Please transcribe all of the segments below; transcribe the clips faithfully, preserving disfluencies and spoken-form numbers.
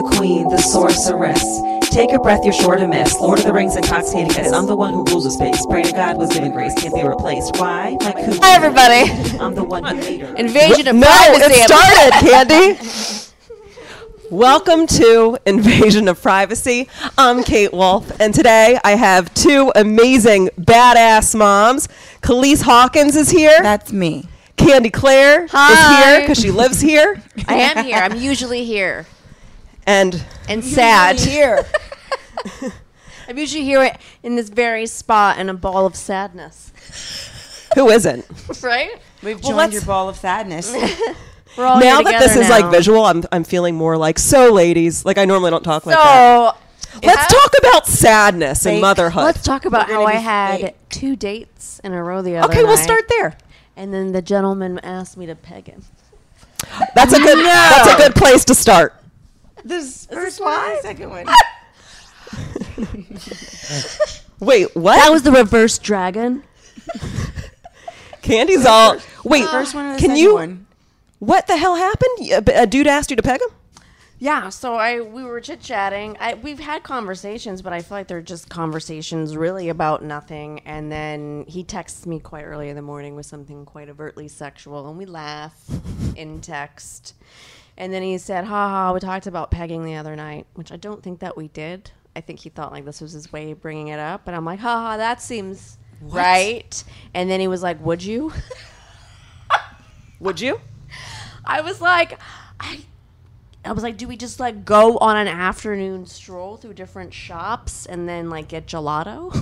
the queen, the sorceress. Take a breath, you're sure to miss. Lord of the Rings intoxicating kiss. I'm the one who rules the space. Pray to God was given grace, can't be replaced. Why? My coochie. Hi, everybody. I'm the one who made her. Invasion of No, privacy. it started, Candy. Welcome to Invasion of Privacy. I'm Kate Wolf, and today I have two amazing badass moms. Khalees Hawkins is here. That's me. Candy Claire Hi. is here because she lives here. I am here. I'm usually here. And And sad. Here. I'm usually here in this very spot in a ball of sadness. who isn't? Right? We've Well, joined let's- your ball of sadness. We're all Now here that this together is like now. visual, I'm I'm feeling more like, so ladies, like I normally don't talk like that. So Let's talk about sadness and Fake. motherhood. let's talk about We're how gonna I be had fake. two dates in a row the other okay, we'll night, start there. And then the gentleman asked me to peg him. That's a good that's a good place to start. This first one and the second one. Wait, what? That was the reverse dragon. Candy's all. Wait, First one and the can second you? one. What the hell happened? A, a dude asked you to peg him? Yeah, so I we were chit chatting. I we've had conversations, but I feel like they're just conversations really about nothing. And then he texts me quite early in the morning with something quite overtly sexual, and we laugh in text. And then he said, "Ha ha, we talked about pegging the other night," which I don't think that we did. I think he thought like this was his way of bringing it up, and I'm like, "Ha ha, that seems right." And then he was like, "Would you?" Would you? I was like, I, I was like, do we just like go on an afternoon stroll through different shops and then like get gelato?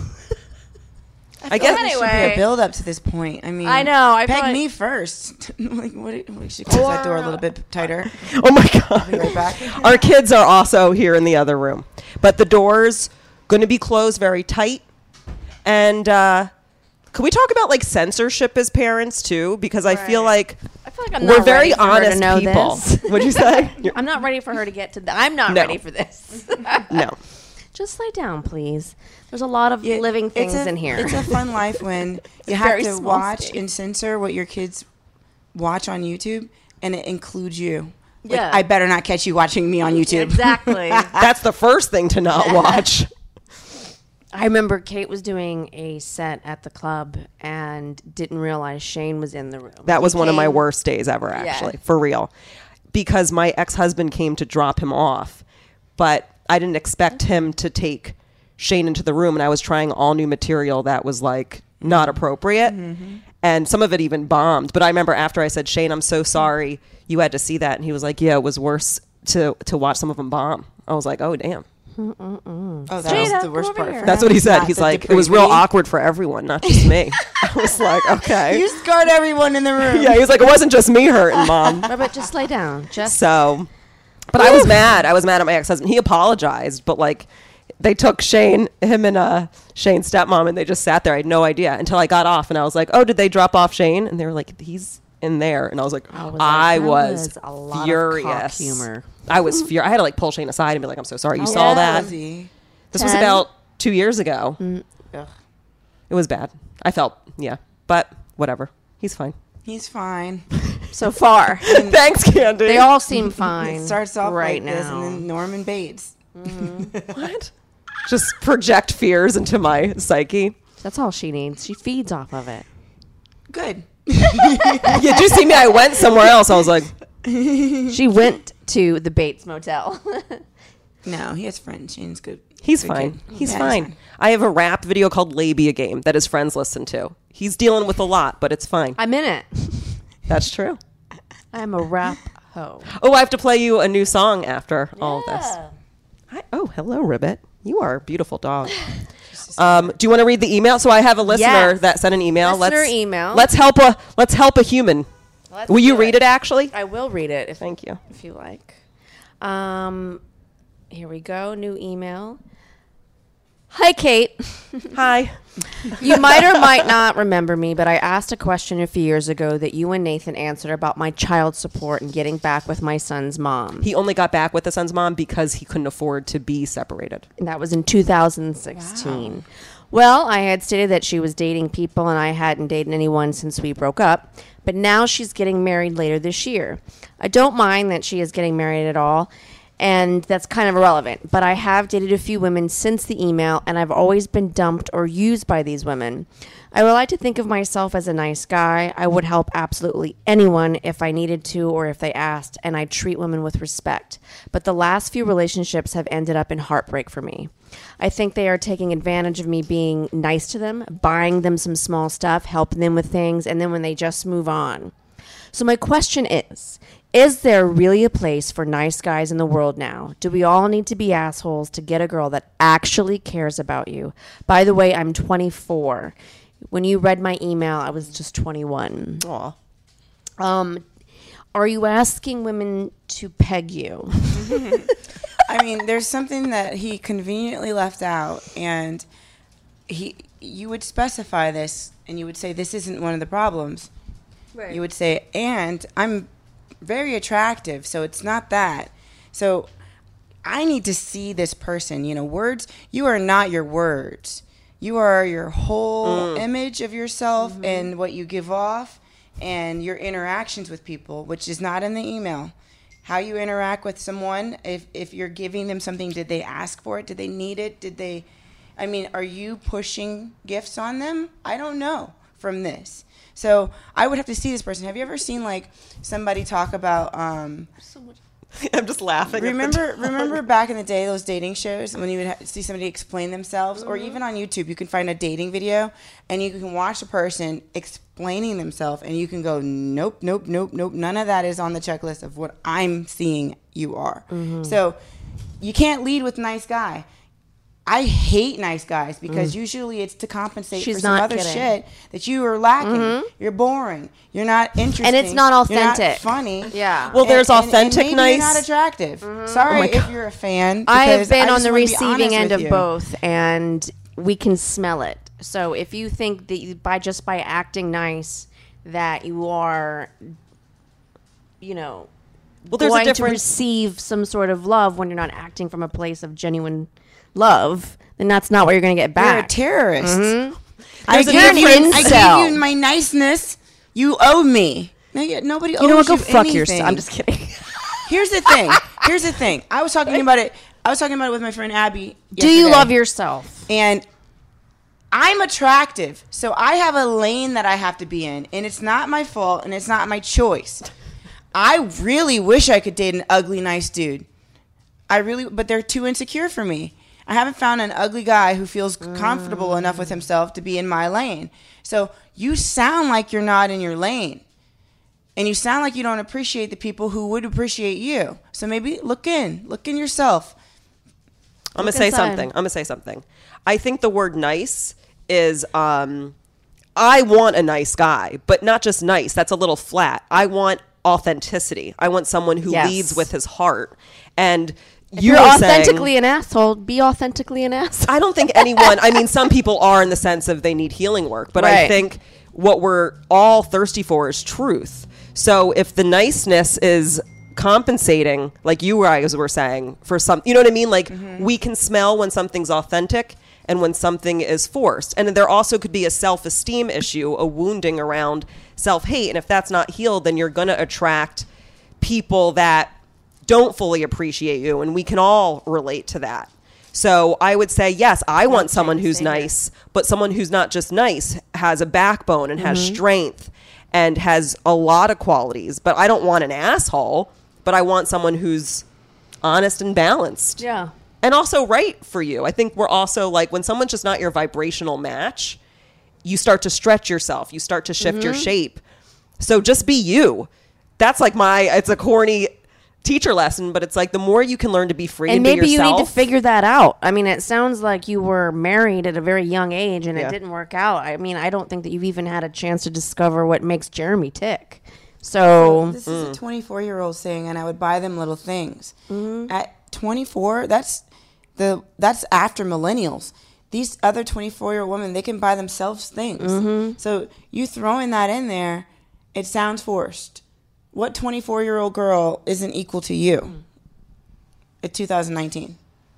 I guess. There should be Anyway. a build up to this point. I mean, I know, I feel peg like- me first. Like, what? do- We should close that door a little bit tighter. Oh my Be god. right back. Our kids are also here in the other room, but the door's going to be closed very tight. And uh, can we talk about like censorship as parents too? Because I feel Right. like I feel like I'm we're not very ready for her to honest know people. this. What'd you say? You're- I'm not ready for her to get to that. I'm not No. ready for this. no. Just lay down, please. There's a lot of Yeah, living it's things a- in here. It's a fun life when you a have very to small watch space. and censor what your kids watch on YouTube, and it includes you. Like, Yeah. I better not catch you watching me on YouTube. Exactly. That's the first thing to not watch. I remember Kate was doing a set at the club and didn't realize Shane was in the room. That was He one of my came- worst days ever, actually, for real. Because my ex-husband came to drop him off, but I didn't expect him to take Shane into the room, and I was trying all new material that was like not appropriate. And some of it even bombed. But I remember after I said, Shane, I'm so sorry you had to see that. And he was like, yeah, it was worse to, to watch some of them bomb. I was like, oh, damn. Oh, that Straight was up, the worst come over part. here. For That's him. what he said. Not He's the like, it was real depravity. awkward for everyone, not just me. I was like, okay. You scarred everyone in the room. Yeah, he was like, it wasn't just me hurting, Mom. No, but just lay down. Just So, but I was mad. I was mad at my ex-husband. He apologized, but like they took Shane, him and uh, Shane's stepmom, and they just sat there. I had no idea until I got off, and I was like, "Oh, did they drop off Shane?" And they were like, "He's in there," and I was like, I was like, I that was was a lot of furious. cock humor. I was furious. I had to like pull Shane aside and be like, "I'm so sorry. You How saw old that." was he? This was ten? about two years ago. Ugh. It was bad. I felt yeah, but whatever. He's fine. He's fine. so far. Thanks, Candy. They all seem fine. It starts off right like now. this, and then Norman Bates. what? Just project fears into my psyche. That's all she needs. She feeds off of it. Good. Yeah, did you see me? I went somewhere else. I was like, She went to the Bates Motel. No, he has friends. Shane's good. He's good fine. kid. He's Yeah, fine. I have a rap video called Labia Game that his friends listen to. He's dealing with a lot, but it's fine. I'm in it. That's true. I'm a rap hoe. Oh, I have to play you a new song after all of this. Hi. Oh, hello, Ribbit. You are a beautiful dog. Um, do you want to read the email? So I have a listener Yes. that sent an email. Listener let's, email. Let's help a let's help a human. Let's Will you do read it, actually? I will read it if, Thank you. if you like. Um, here we go. New email. Hi, Kate. Hi. You might or might not remember me, but I asked a question a few years ago that you and Nathan answered about my child support and getting back with my son's mom. He only got back with the son's mom because he couldn't afford to be separated. And that was in two thousand sixteen. Well, I had stated that she was dating people and I hadn't dated anyone since we broke up, but now she's getting married later this year. I don't mind that she is getting married at all, and that's kind of irrelevant. But I have dated a few women since the email, and I've always been dumped or used by these women. I would like to think of myself as a nice guy. I would help absolutely anyone if I needed to or if they asked, and I treat women with respect. But the last few relationships have ended up in heartbreak for me. I think they are taking advantage of me being nice to them, buying them some small stuff, helping them with things, and then when they just move on. So my question is, is there really a place for nice guys in the world now? Do we all need to be assholes to get a girl that actually cares about you? By the way, I'm twenty-four. When you read my email, I was just twenty-one. Aw. Um, are you asking women to peg you? I mean, there's something that he conveniently left out, and he, you would specify this, and you would say, this isn't one of the problems. Right. You would say, and I'm very attractive, so it's not that. So I need to see this person. You know, words, you are not your words. You are your whole mm. image of yourself mm-hmm. and what you give off and your interactions with people, which is not in the email. How you interact with someone, if, if you're giving them something, did they ask for it? Did they need it? Did they, I mean, are you pushing gifts on them? I don't know from this. So I would have to see this person. Have you ever seen like somebody talk about, um, So much. I'm just laughing. Remember, remember back in the day, those dating shows when you would ha- see somebody explain themselves, mm-hmm. or even on YouTube, you can find a dating video and you can watch a person explaining themselves, and you can go, nope, nope, nope, nope. None of that is on the checklist of what I'm seeing you are. Mm-hmm. So you can't lead with nice guy. I hate nice guys because mm. usually it's to compensate She's for some other kidding. shit that you are lacking. Mm-hmm. You're boring. You're not interesting. And it's not authentic. You're not funny. Yeah. Well, there's and, authentic and, and maybe nice. You're not attractive. Mm-hmm. Sorry oh if you're a fan. I have been I on the receiving end of you. both, and we can smell it. So if you think that you, by just by acting nice that you are, you know, well, there's going a to difference. receive some sort of love when you're not acting from a place of genuine love, then that's not what you're going to get back. You're a terrorist. Mm-hmm. I, There's a gave you, difference. I gave you my niceness. You owe me. No, you- Nobody owes You know what? Go you fuck anything. yourself. I'm just kidding. Here's the thing. Here's the thing. I was talking about it. I was talking about it with my friend Abby. Do you yesterday. love yourself? And I'm attractive, so I have a lane that I have to be in, and it's not my fault, and it's not my choice. I really wish I could date an ugly, nice dude. I really, but they're too insecure for me. I haven't found an ugly guy who feels comfortable mm. enough with himself to be in my lane. So you sound like you're not in your lane. And you sound like you don't appreciate the people who would appreciate you. So maybe look in. Look in yourself. I'm going to say something. I'm going to say something. I think the word nice is, um, I want a nice guy, but not just nice. That's a little flat. I want authenticity. I want someone who yes. leads with his heart. And If you you're were authentically saying, an asshole, be authentically an asshole. I don't think anyone, I mean, some people are in the sense of they need healing work, but Right. I think what we're all thirsty for is truth. So if the niceness is compensating, like you guys were saying, for some, you know what I mean? Like mm-hmm. we can smell when something's authentic and when something is forced. And there also could be a self-esteem issue, a wounding around self-hate. And if that's not healed, then you're going to attract people that don't fully appreciate you. And we can all relate to that. So I would say, yes, I want That's someone nice, who's same nice, here. But someone who's not just nice, has a backbone and has Mm-hmm. strength and has a lot of qualities. But I don't want an asshole, but I want someone who's honest and balanced. Yeah. And also right for you. I think we're also like, when someone's just not your vibrational match, you start to stretch yourself. You start to shift Mm-hmm. your shape. So just be you. That's like my, it's a corny teacher lesson, but it's like the more you can learn to be free and, And be maybe you yourself. need to figure that out. I mean, it sounds like you were married at a very young age and Yeah. it didn't work out. I mean, I don't think that you've even had a chance to discover what makes Jeremy tick. So, This is a twenty-four-year-old saying, and I would buy them little things. Mm-hmm. At twenty-four, that's the that's after millennials. These other twenty-four-year-old women, they can buy themselves things. Mm-hmm. So you throwing that in there, it sounds forced. What twenty-four-year-old girl isn't equal to you mm. at two thousand nineteen?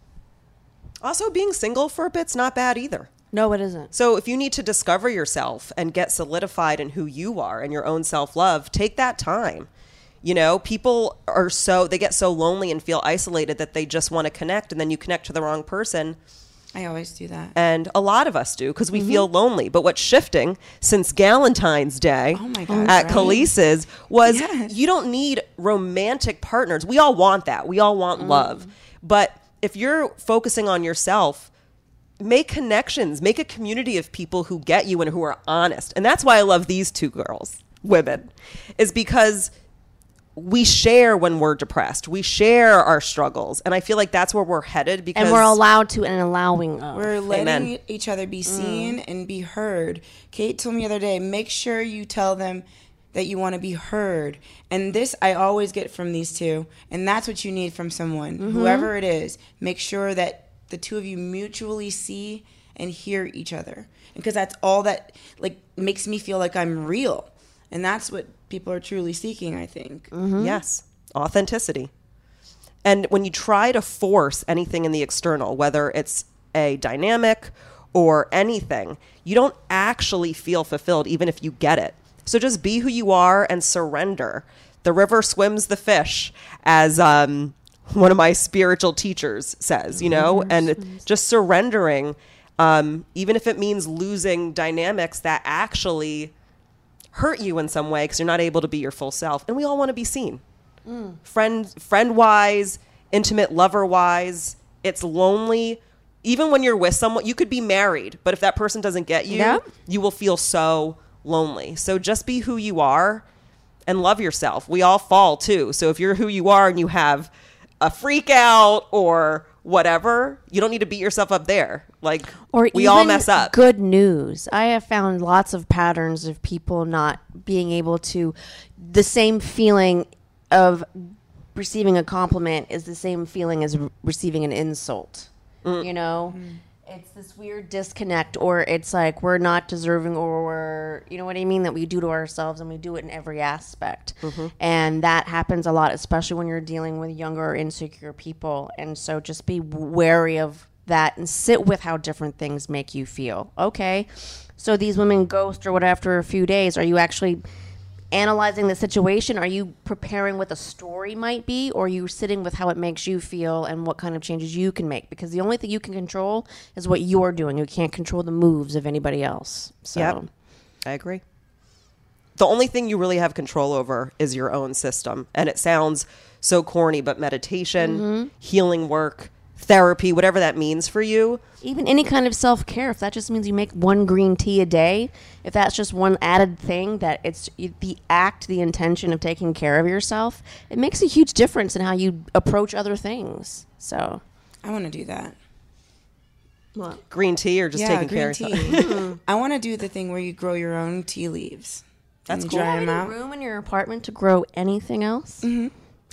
Also, being single for a bit's not bad either. no, it isn't. So if you need to discover yourself and get solidified in who you are and your own self-love, take that time. You know, people are so, they get so lonely and feel isolated that they just want to connect, and then you connect to the wrong person. I always do that. And a lot of us do because we mm-hmm. feel lonely. But what's shifting since Galentine's Day oh my gosh, at right? Khalees's was yes. you don't need romantic partners. We all want that. We all want mm. love. But if you're focusing on yourself, make connections, make a community of people who get you and who are honest. And that's why I love these two girls, women, is because we share when we're depressed. We share our struggles. And I feel like that's where we're headed because... And we're allowed to and allowing of. We're letting Amen. each other be seen mm. and be heard. Kate told me the other day, make sure you tell them that you want to be heard. And this I always get from these two. And that's what you need from someone. Mm-hmm. Whoever it is, make sure that the two of you mutually see and hear each other. Because that's all that like makes me feel like I'm real. And that's what people are truly seeking, I think. Mm-hmm. Yes. Authenticity. And when you try to force anything in the external, whether it's a dynamic or anything, you don't actually feel fulfilled even if you get it. So just be who you are and surrender. The river swims the fish, as um, one of my spiritual teachers says, you know, and swims. Just surrendering, um, even if it means losing dynamics that actually hurt you in some way because you're not able to be your full self. And we all want to be seen. Mm. Friend, friend-wise, intimate lover-wise, it's lonely. Even when you're with someone, you could be married, but if that person doesn't get you, yeah. you will feel so lonely. So just be who you are and love yourself. We all fall too. So if you're who you are and you have a freak out or whatever, you don't need to beat yourself up there. Like, or we all mess up. Good news. I have found lots of patterns of people not being able to, the same feeling of receiving a compliment is the same feeling as re- receiving an insult. Mm. You know? Mm. It's this weird disconnect, or it's like we're not deserving, or we're, you know what I mean, that we do to ourselves, and we do it in every aspect. Mm-hmm. And that happens a lot, especially when you're dealing with younger or insecure people. And so just be wary of that and sit with how different things make you feel. Okay, so these women ghost or whatever after a few days. Are you actually analyzing the situation? Are you preparing what the story might be, or are you sitting with how it makes you feel and what kind of changes you can make? Because the only thing you can control is what you're doing. You can't control the moves of anybody else. So yep. I agree. The only thing you really have control over is your own system. And it sounds so corny, but meditation, mm-hmm. healing work, therapy, whatever that means for you. Even any kind of self-care, if that just means you make one green tea a day, if that's just one added thing, that it's the act, the intention of taking care of yourself, it makes a huge difference in how you approach other things. So I want to do that. What? Green tea or just yeah, taking care of yourself? mm. I want to do the thing where you grow your own tea leaves. That's cool. Do you have any room in your apartment to grow anything else? Mm-hmm.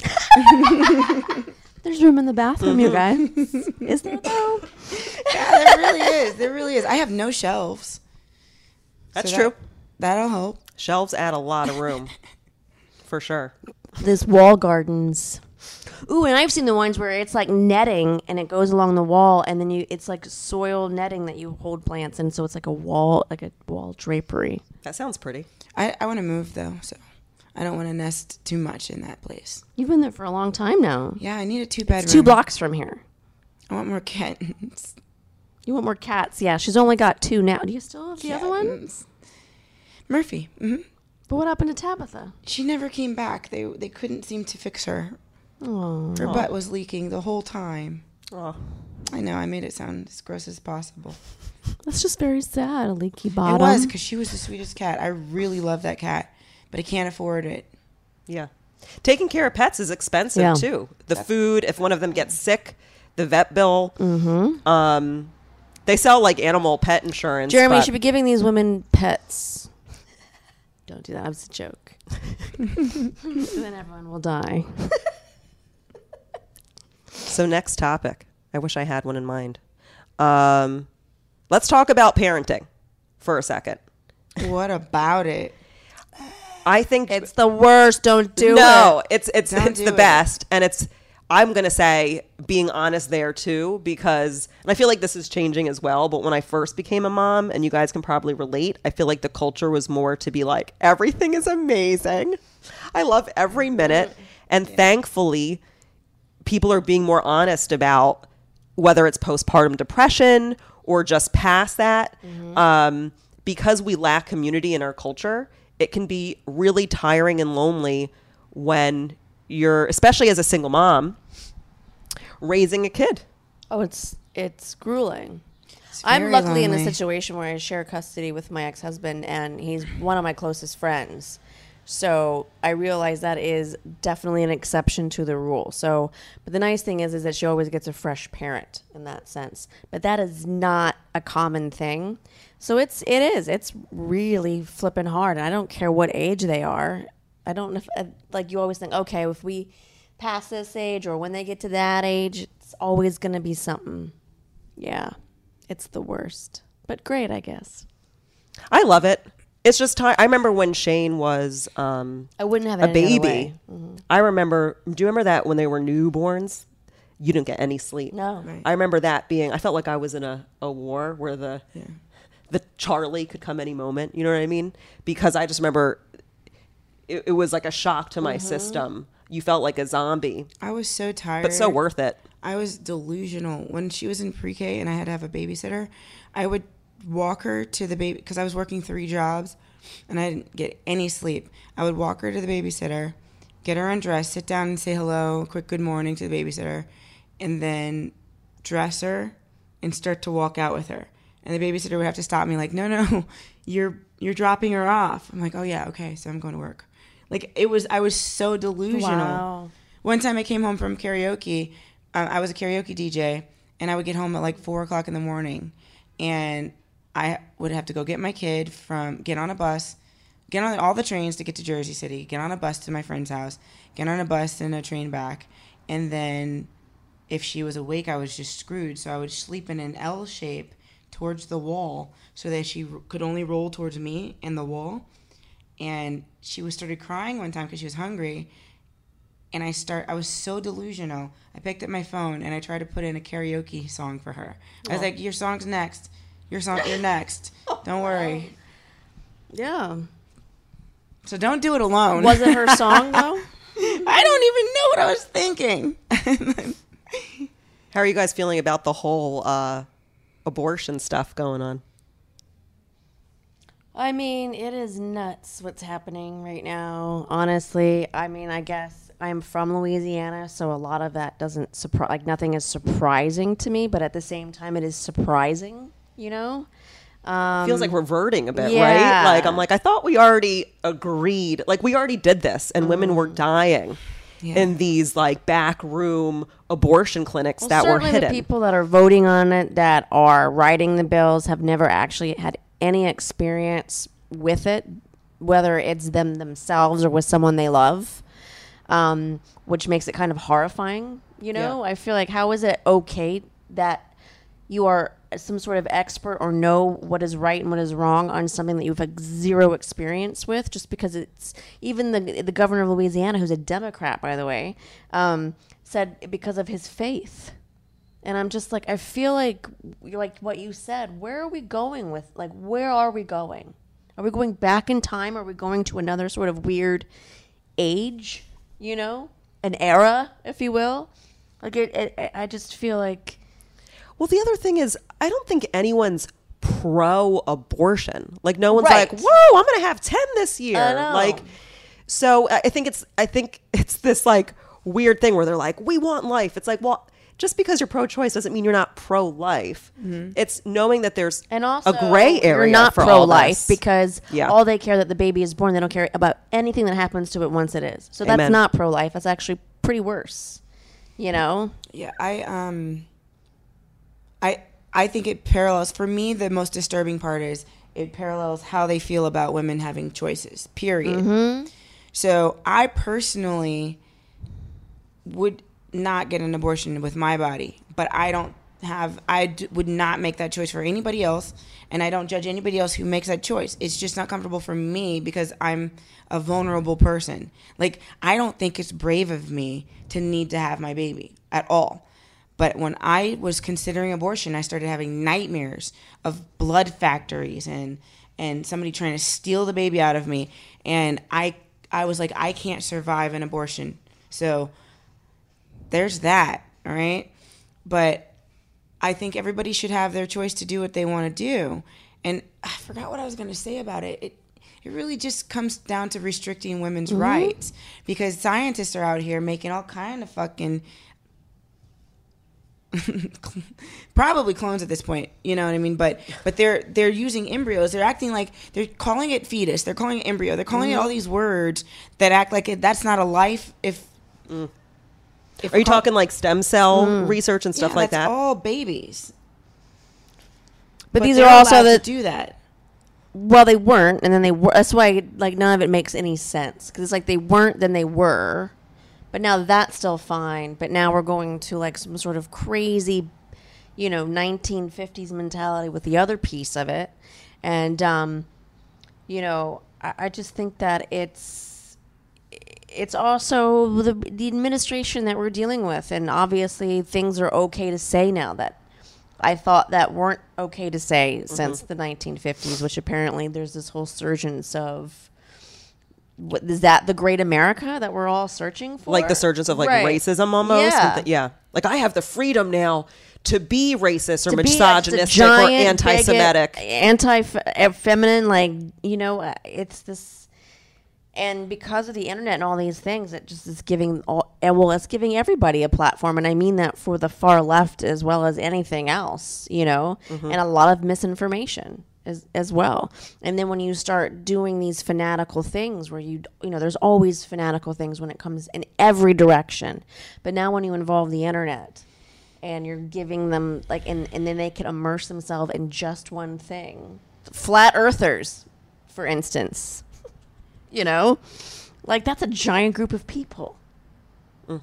There's room in the bathroom, mm-hmm. you guys. Is there though? Yeah, there really is. There really is. I have no shelves. That's so true. That, that'll help. Shelves add a lot of room. For sure. This wall gardens. Ooh, and I've seen the ones where it's like netting and it goes along the wall, and then you it's like soil netting that you hold plants in, so it's like a wall, like a wall drapery. That sounds pretty. I, I want to move though, so I don't want to nest too much in that place. You've been there for a long time now. Yeah, I need a two-bedroom. It's two blocks from here. I want more kittens. You want more cats? Yeah, she's only got two now. Do you still have the Kittens. Other ones? Murphy. Mm-hmm. But what happened to Tabitha? She never came back. They they couldn't seem to fix her. Oh. Her butt was leaking the whole time. Oh. I know. I made it sound as gross as possible. That's just very sad. A leaky bottom. It was, because she was the sweetest cat. I really love that cat, but I can't afford it. Yeah. Taking care of pets is expensive, yeah. too. The That's food, if one of them gets sick, the vet bill. Mm-hmm. Um, they sell, like, animal pet insurance. Jeremy, you should be giving these women pets. Don't do that. It was a joke. Then everyone will die. So next topic. I wish I had one in mind. Um, let's talk about parenting for a second. What about it? I think it's the worst. Don't do no, it. No, it's it's Don't it's the it. best, and it's. I'm going to say being honest there too, because, and I feel like this is changing as well, but when I first became a mom, and you guys can probably relate, I feel like the culture was more to be like, everything is amazing. I love every minute. And yeah. thankfully, people are being more honest about whether it's postpartum depression or just past that. Mm-hmm. Um, because we lack community in our culture, it can be really tiring and lonely when you're, especially as a single mom, raising a kid. Oh, it's it's grueling. It's I'm luckily lonely. in a situation where I share custody with my ex-husband, and he's one of my closest friends. So I realize that is definitely an exception to the rule. So, but the nice thing is, is that she always gets a fresh parent in that sense. But that is not a common thing. So it's it is it's really flipping hard, and I don't care what age they are. I don't know if, like you always think, okay, if we pass this age or when they get to that age, it's always going to be something. Yeah, it's the worst, but great, I guess. I love it. It's just time. I remember when Shane was um, I wouldn't have it a baby. Mm-hmm. I remember. Do you remember that when they were newborns, you didn't get any sleep? No. Right. I remember that being. I felt like I was in a, a war where the yeah. the Charlie could come any moment. You know what I mean? Because I just remember. It, it was like a shock to my mm-hmm. system. You felt like a zombie. I was so tired. But so worth it. I was delusional. When she was in pre-K and I had to have a babysitter, I would walk her to the baby, because I was working three jobs and I didn't get any sleep. I would walk her to the babysitter, get her undressed, sit down and say hello, quick good morning to the babysitter, and then dress her and start to walk out with her. And the babysitter would have to stop me like, no, no, you're you're dropping her off. I'm like, oh yeah, okay, so I'm going to work. Like, it was, I was so delusional. Wow. One time I came home from karaoke. Um, I was a karaoke D J, and I would get home at like four o'clock in the morning, and I would have to go get my kid from, get on a bus, get on all the trains to get to Jersey City, get on a bus to my friend's house, get on a bus and a train back, and then if she was awake, I was just screwed. So I would sleep in an L shape towards the wall so that she could only roll towards me and the wall. And she was started crying one time because she was hungry. And I start. I was so delusional. I picked up my phone and I tried to put in a karaoke song for her. I was like, "Your song's next. Your song. You're next. Don't worry." Yeah. So don't do it alone. Was it her song though? I don't even know what I was thinking. How are you guys feeling about the whole uh, abortion stuff going on? I mean, it is nuts what's happening right now. Honestly, I mean, I guess I'm from Louisiana, so a lot of that doesn't surprise, like nothing is surprising to me, but at the same time, it is surprising, you know? Um, Feels like reverting a bit, yeah. right? Like, I'm like, I thought we already agreed. Like, we already did this, and mm. women were dying yeah. in these, like, back room abortion clinics well, that were certainly hidden. The people that are voting on it, that are writing the bills, have never actually had any experience with it, whether it's them themselves or with someone they love, um, which makes it kind of horrifying. You know, yeah. I feel like, how is it okay that you are some sort of expert or know what is right and what is wrong on something that you've like zero experience with, just because it's even the the governor of Louisiana, who's a Democrat, by the way, um, said because of his faith. And I'm just like, I feel like, like what you said, where are we going with, like, where are we going? Are we going back in time? Are we going to another sort of weird age, you know, an era, if you will? Like, it, it, I just feel like. Well, the other thing is, I don't think anyone's pro-abortion. Like, no one's right. like, whoa, I'm going to have ten this year. I know. Like, so I think it's, I think it's this, like, weird thing where they're like, we want life. It's like, well, just because you're pro-choice doesn't mean you're not pro-life. Mm-hmm. It's knowing that there's and also, a gray area you're not for pro-life all this. Because yeah. all they care that the baby is born. They don't care about anything that happens to it once it is. So Amen. That's not pro-life. That's actually pretty worse, you know? Yeah, I um, I I think it parallels. For me, the most disturbing part is it parallels how they feel about women having choices. Period. Mm-hmm. So I personally would not get an abortion with my body, but I don't have, I d- would not make that choice for anybody else. And I don't judge anybody else who makes that choice. It's just not comfortable for me because I'm a vulnerable person. Like, I don't think it's brave of me to need to have my baby at all. But when I was considering abortion, I started having nightmares of blood factories and and somebody trying to steal the baby out of me. And I I was like, I can't survive an abortion. So there's that, all right? But I think everybody should have their choice to do what they want to do. And I forgot what I was going to say about it. It it really just comes down to restricting women's mm-hmm. rights, because scientists are out here making all kind of fucking probably clones at this point, you know what I mean? But but they're they're using embryos. They're acting like they're calling it fetus. They're calling it embryo. They're calling mm-hmm. it all these words that act like it, that's not a life. If, mm. if are you call, talking like stem cell mm. research and stuff yeah, like that's that? All babies. But, but these are also the to do that. Well, they weren't, and then they were. That's why like none of it makes any sense, because it's like they weren't, then they were. But now that's still fine. But now we're going to like some sort of crazy, you know, nineteen fifties mentality with the other piece of it. And, um, you know, I, I just think that it's it's also the, the administration that we're dealing with. And obviously things are okay to say now that I thought that weren't okay to say mm-hmm. since the nineteen fifties, which apparently there's this whole surgence of. What, is that the great America that we're all searching for? Like the surgence of like right. racism almost? Yeah. Th- yeah. Like I have the freedom now to be racist or to misogynistic be a, or anti-Semitic. Anti-feminine, like, you know, it's this. And because of the internet and all these things, it just is giving, all, well, it's giving everybody a platform. And I mean that for the far left as well as anything else, you know, mm-hmm. and a lot of misinformation. As, as well. And then when you start doing these fanatical things where you, you know, there's always fanatical things when it comes in every direction. But now when you involve the internet and you're giving them like, and, and then they can immerse themselves in just one thing. Flat earthers, for instance, you know, like that's a giant group of people. Mm.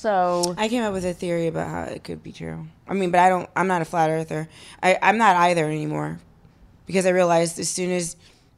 So I came up with a theory about how it could be true. I mean, but I don't, I'm not a flat earther. I, I'm not either anymore. Because I realized as soon as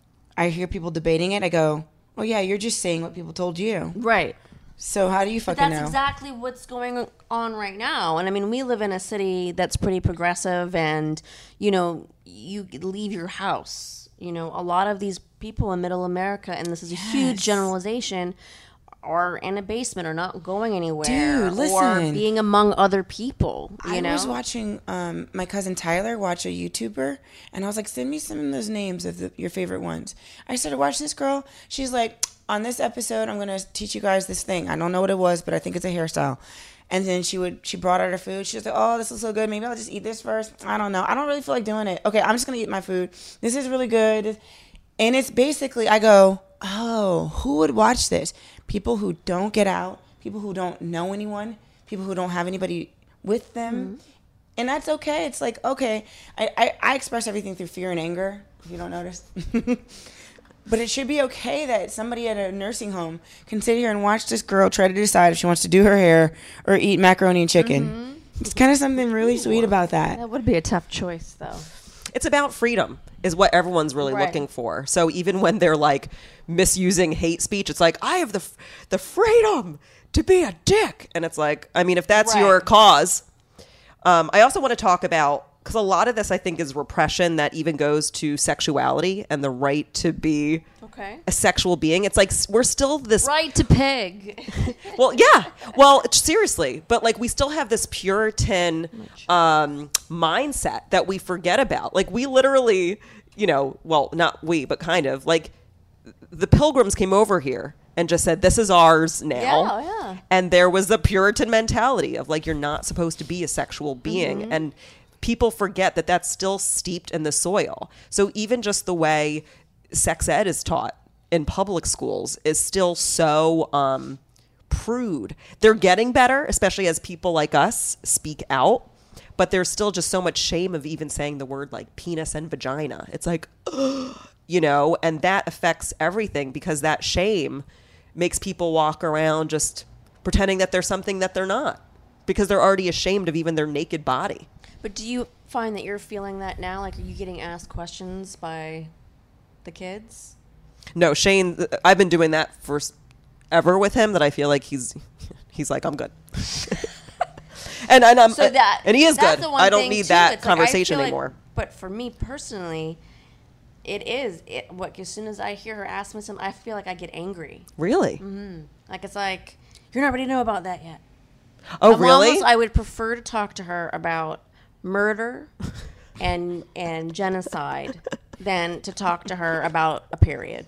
I hear people debating it, I go, oh, yeah, you're just saying what people told you. Right. So how do you fucking but that's know? That's exactly what's going on right now. And, I mean, we live in a city that's pretty progressive and, you know, you leave your house. You know, a lot of these people in middle America, and this is a yes. huge generalization, are in a basement or not going anywhere. Dude, listen. Or being among other people, you I know? was watching um, my cousin Tyler watch a YouTuber, and I was like, send me some of those names of the, your favorite ones. I started watching this girl. She's like, on this episode, I'm going to teach you guys this thing. I don't know what it was, but I think it's a hairstyle. And then she would, she brought out her food. She was like, oh, this is so good. Maybe I'll just eat this first. I don't know. I don't really feel like doing it. Okay, I'm just going to eat my food. This is really good. And it's basically, I go, oh, who would watch this? People who don't get out, people who don't know anyone, people who don't have anybody with them. Mm-hmm. And that's okay. It's like, okay, I, I, I express everything through fear and anger, if you don't notice. But it should be okay that somebody at a nursing home can sit here and watch this girl try to decide if she wants to do her hair or eat macaroni and chicken. Mm-hmm. It's kind of something really Ooh. sweet about that. That would be a tough choice, though. It's about freedom is what everyone's really right. looking for. So even when they're like misusing hate speech, it's like, I have the the freedom to be a dick. And it's like, I mean, if that's right. your cause. Um, I also want to talk about, because a lot of this I think is repression that even goes to sexuality and the right to be okay. a sexual being. It's like we're still this right to peg. Well, yeah. Well, seriously, but like we still have this Puritan um, mindset that we forget about. Like we literally, you know, well, not we, but kind of like the Pilgrims came over here and just said, this is ours now. Yeah, yeah. And there was the Puritan mentality of like, you're not supposed to be a sexual being. Mm-hmm. And people forget that that's still steeped in the soil. So even just the way sex ed is taught in public schools is still so um, prude. They're getting better, especially as people like us speak out. But there's still just so much shame of even saying the word like penis and vagina. It's like, ugh, you know, and that affects everything because that shame makes people walk around just pretending that they're something that they're not because they're already ashamed of even their naked body. But do you find that you're feeling that now? Like, are you getting asked questions by the kids? No, Shane, th- I've been doing that for s- ever with him that I feel like he's he's like, I'm good. and and, I'm, So that and he is that's good. the one I don't thing, need too. that It's like, I conversation feel like- anymore. but for me personally, it is. It, what as soon as I hear her ask me something, I feel like I get angry. Really? Mm-hmm. Like it's like you're not ready to know about that yet. Oh, I'm really? almost- I would prefer to talk to her about murder and and genocide than to talk to her about a period.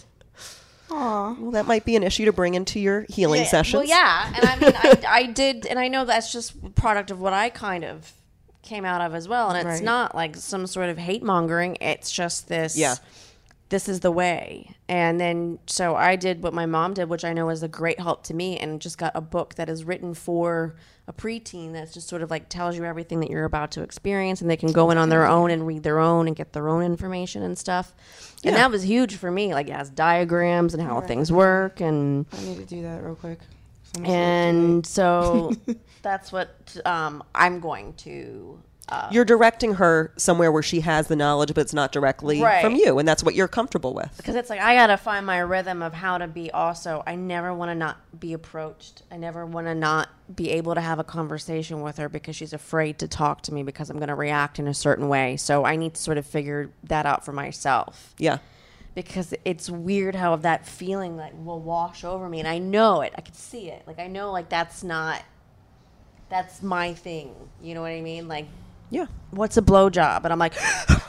Well, that might be an issue to bring into your healing Yeah, sessions. Well, yeah, and I mean, I, I did, and I know that's just product of what I kind of came out of as well. And it's Right. not like some sort of hate mongering. It's just this. Yeah. This is the way. And then so I did what my mom did, which I know is a great help to me, and just got a book that is written for a preteen that's just sort of like tells you everything that you're about to experience, and they can go in on their own and read their own and get their own information and stuff. And Yeah. that was huge for me. Like it has diagrams and how things work, and I need to do that real quick. Someone's and so that's what um, I'm going to. Uh, You're directing her somewhere where she has the knowledge, but it's not directly Right. from you, and that's what you're comfortable with. because it's like I gotta find my rhythm of how to be. Also, I never want to not be approached. I never want to not be able to have a conversation with her because she's afraid to talk to me because I'm going to react in a certain way. So I need to sort of figure that out for myself. Yeah. Because it's weird how that feeling like will wash over me, and I know it. I can see it. Like I know, like that's not. That's my thing. You know what I mean? Like. Yeah. What's a blowjob? And I'm like,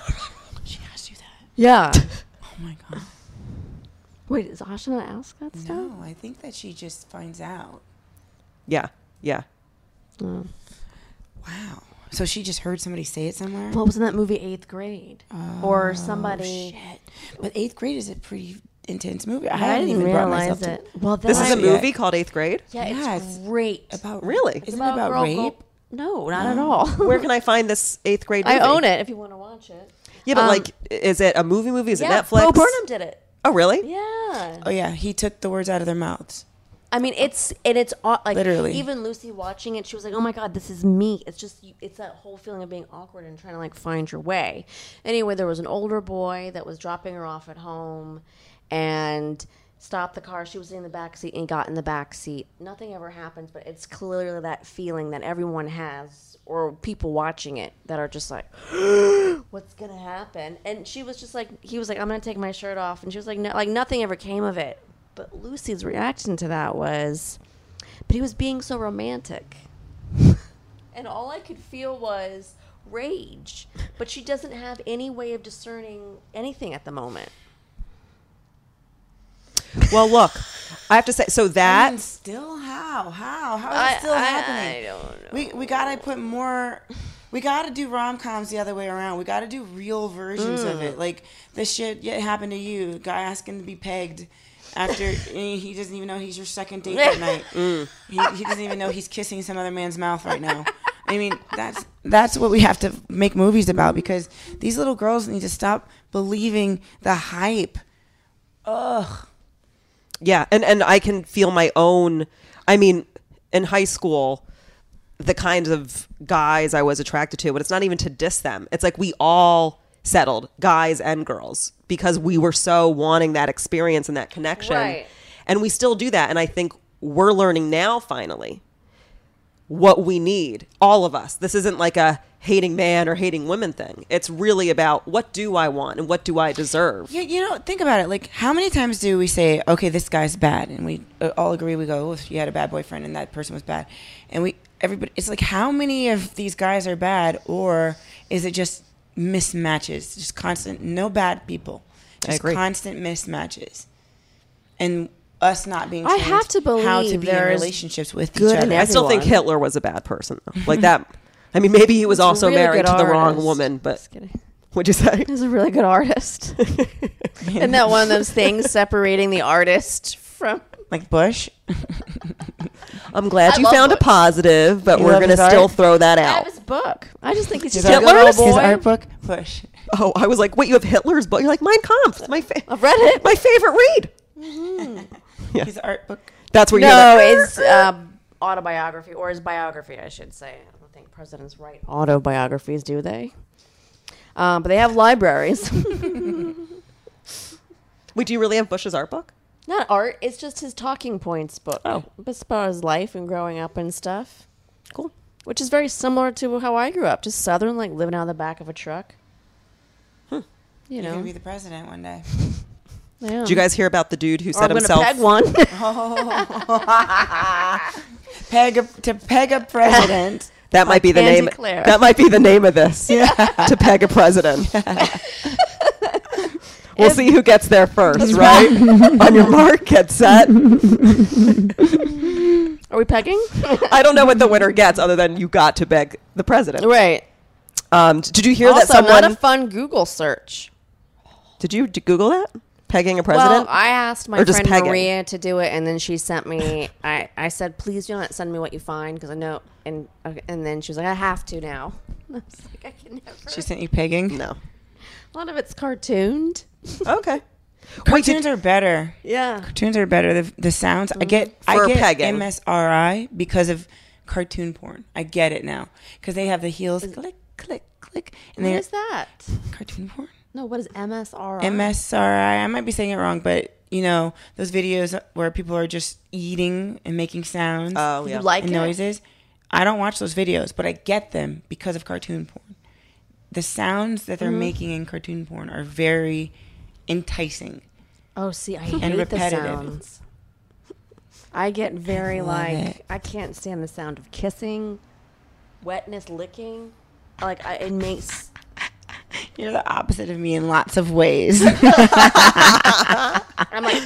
she asked you that. yeah. Oh my god. Wait, is Asha not ask that stuff? No, I think that she just finds out. Yeah. Yeah. Mm. Wow. So she just heard somebody say it somewhere. What was in that movie, Eighth Grade? or somebody. Shit. But eighth grade is a pretty intense movie. I, I hadn't didn't even brought myself realize to it. Well, This is a then- Yeah. movie called Eighth Grade. Yeah, Yeah, it's it's great. about Really? Isn't it about girl rape? go- no, not at all. Where can I find this eighth grade movie? I own it if you want to watch it. Yeah, but Um, like, is it a movie movie? Is yeah, it Netflix? Bo Burnham did it. Oh, really? Yeah. Oh yeah, he took the words out of their mouths. I mean, it's and it's aw- like Literally. even Lucy watching it, she was like, "Oh my god, this is me." It's just you- it's that whole feeling of being awkward and trying to like find your way. Anyway, there was an older boy that was dropping her off at home, and stopped the car. She was in the back seat and got in the back seat. Nothing ever happens, but it's clearly that feeling that everyone has, or people watching it that are just like, "What's gonna happen?" And she was just like, he was like, "I'm gonna take my shirt off," and she was like, "No," like nothing ever came of it. But Lucy's reaction to that was, but he was being so romantic. And all I could feel was rage. But she doesn't have any way of discerning anything at the moment. Well, look, I have to say, so that And still how? How? How is I- it still I- happening? I don't know. We we gotta put more. We gotta do rom coms the other way around. We gotta do real versions of Mm. it. Like the shit that happened to you, guy asking to be pegged after and he doesn't even know he's your second date that night. Mm. He, he doesn't even know he's kissing some other man's mouth right now. I mean, that's that's what we have to make movies about, because these little girls need to stop believing the hype. Ugh. yeah, and and I can feel my own. I mean, in high school, the kinds of guys I was attracted to, but it's not even to diss them. It's like we all settled, guys and girls, because we were so wanting that experience and that connection. Right. And we still do that. And I think we're learning now, finally, what we need. All of us. This isn't like a hating man or hating women thing. It's really about what do I want and what do I deserve? Yeah, you know, think about it. Like, how many times do we say, okay, this guy's bad? And we uh, all agree, we go, oh, if you had a bad boyfriend and that person was bad. And we, everybody, it's like, how many of these guys are bad? Or is it just mismatches? Just constant, no bad people. I Just agree. constant mismatches. And us not being I trained have to how to believe be in there is relationships with good each in other. I still think everyone. Hitler was a bad person, though. Like that. I mean, maybe he was He's a also really married good to the wrong artist. woman, but Just kidding. what'd you say? He's a really good artist. Isn't that one of those things separating the artist from... Like Bush. I'm glad I you love found a Bush. positive, but You we're love going to his art? still throw that I have out. his book. I just think he's His just a art- good little Hitler's? boy. His art book, Bush. Oh, I was like, wait, you have Hitler's book? You're like, Mein Kampf. It's my, fa- I've read it. my favorite read. Yeah. His art book. That's where No, you're like, it's um, autobiography, or his biography, I should say. I don't think presidents write autobiographies, do they? Um, but they have libraries. Wait, do you really have Bush's art book? Not art. It's just his talking points book. Oh. It's about his life and growing up and stuff. Cool. Which is very similar to how I grew up. Just Southern, like living out of the back of a truck. Hmm. You You're know. gonna be the president one day. Yeah. Did you guys hear about the dude who Or set I'm himself? gonna peg one. Peg a, to peg a president. That might be the can name. declare. That might be the name of this. To peg a president. We'll see who gets there first, right? On your mark, get set. Are we pegging? I don't know what the winner gets, other than you got to beg the president. Right. Um, did you hear Also, that someone? not a fun Google search. Did you d- Google that? Pegging a president? Well, I asked my Or just friend pegging? Maria to do it, and then she sent me. I, I said, please do not send me what you find because I know. And okay, and then she was like, I have to now. I was like, I can never. She sent you pegging. No. A lot of it's cartooned. Okay. Cartoons are better. Yeah. Cartoons are better. The, the sounds I get. For I get pegging. M S R I because of cartoon porn. I get it now because they have the heels click click click and What they is that? cartoon porn. No, what is M S R I? M S R I. I might be saying it wrong, but you know those videos where people are just eating and making sounds Oh, You yeah. like and it? noises. I don't watch those videos, but I get them because of cartoon porn. The sounds that they're making in cartoon porn are very enticing. Oh, see, I And hate the repetitive. sounds. I get very love like it. I can't stand the sound of kissing, wetness, licking. Like I, it makes. You're the opposite of me in lots of ways. I'm like,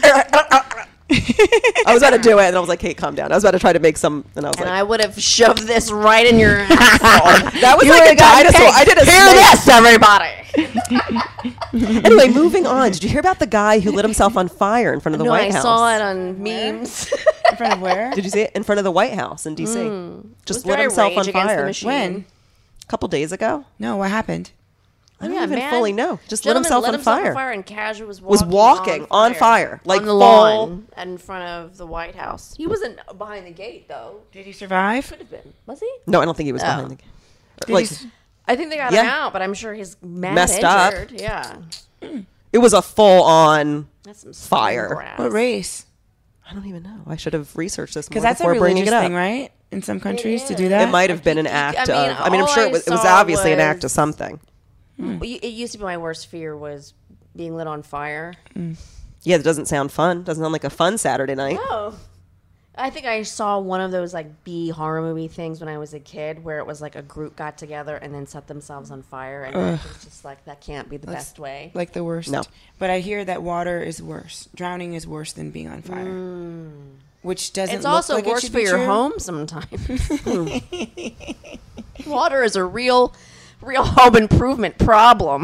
I was about to do it, and I was like, "Kate, calm down." I was about to try to make some, and I was and like, I would have shoved this right in your asshole. "That was You like a would've gotten dinosaur." pegged. I did a Hear snake. this, everybody. Anyway, moving on. Did you hear about the guy who lit himself on fire in front of the no, White I House? saw it on memes. In front of where? Did you see it in front of the White House in D C? Just lit Very himself Rage on Against the fire Machine. When? a couple days ago. No, what happened? I don't Yeah, even man. fully know. Just lit Gentleman himself lit on himself fire. on fire and casually was Was walking, walking on fire, like on the full- lawn in front of the White House. He wasn't behind the gate though. Did he survive? Could have been. Was he? No, I don't think he was Oh. behind the. Did Like he s- I think they got Yeah. him out, but I'm sure he's mad Messed up. injured. Yeah, it was a full on. that's some Fire. grass. what race? I don't even know. I should have researched this more Because that's a before bringing religious it up. thing, right? In some countries, to do is. that. It might have been an I act mean, of. I mean, I'm all sure I it was, it was saw obviously an act of was- something. Well, you- It used to be my worst fear was being lit on fire. Yeah, it doesn't sound fun. Doesn't sound like a fun Saturday night. No. I think I saw one of those like B horror movie things when I was a kid where it was like a group got together and then set themselves on fire and it was just like that can't be the best way. Like the worst. No. But I hear that water is worse. Drowning is worse than being on fire. Which doesn't It's look also like it worse should for be your true. home sometimes. Water is a real real home improvement problem.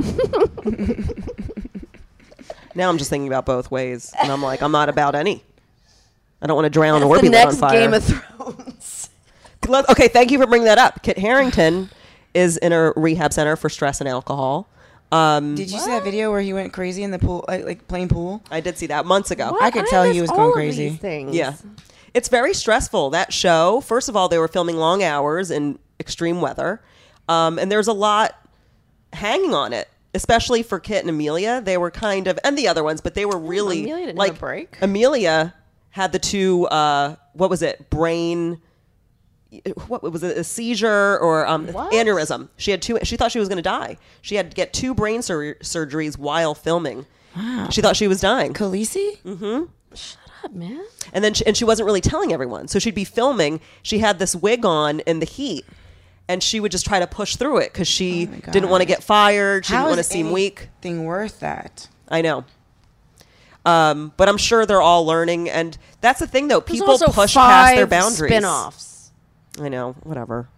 Now I'm just thinking about both ways, and I'm like, I'm not about any. I don't want to drown That's or the be lit on next fire. Game of Thrones. Let- okay, thank you for bringing that up. Kit Harington is in a rehab center for stress and alcohol. Um, Did you see that video where he went crazy in the pool, like, like playing pool? I did see that months ago. What? I could tell he miss was all going of crazy. these things. Yeah. It's very stressful. That show, first of all, they were filming long hours in extreme weather. Um, and there's a lot hanging on it, especially for Kit and Amelia. They were kind of, and the other ones, but they were really Amelia didn't like have a break. Amelia had the two, uh, what was it? Brain, what was it? A seizure or um, What? aneurysm. She had two, she thought she was going to die. She had to get two brain sur- surgeries while filming. Wow. She thought she was dying. Khaleesi? Shut up, man. And then she, and she wasn't really telling everyone. So she'd be filming. She had this wig on in the heat, and she would just try to push through it because she Oh my didn't want to gosh. get fired. She How didn't want to is seem weak. anything worth that? I know. Um, but I'm sure they're all learning, and that's the thing, though. There's People also push five past their boundaries. Spin-offs. I know. Whatever.